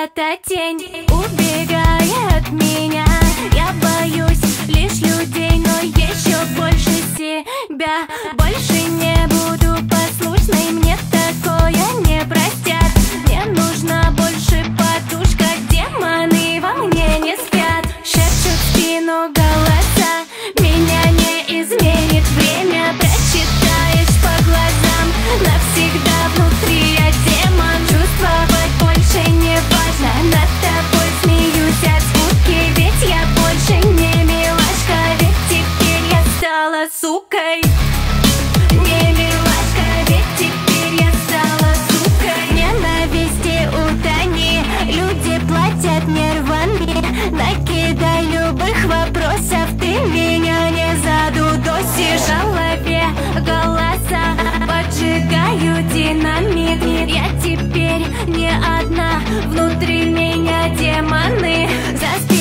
чья-то тень, убегая от меня. Я боюсь лишь людей, но еще больше себя. Больше не буду послушной, мне такое не простят. Мне нужна больше подушка, демоны во мне не спят. Шепчут в спину голоса, меня не изменит время. Прочитаешь по глазам, навсегда внутри я демон. Чувствовать больше не важно, над тобой смеюсь от скуки. Ведь я больше не милашка, ведь теперь я стала сукой. Не милашка, ведь теперь я стала сукой. Ненависти утони, люди платят нервами. Накидай любых вопросов, ты меня не задудосишь. В голове голоса поджигаю динамит. Я теперь не одна, внутри меня демоны.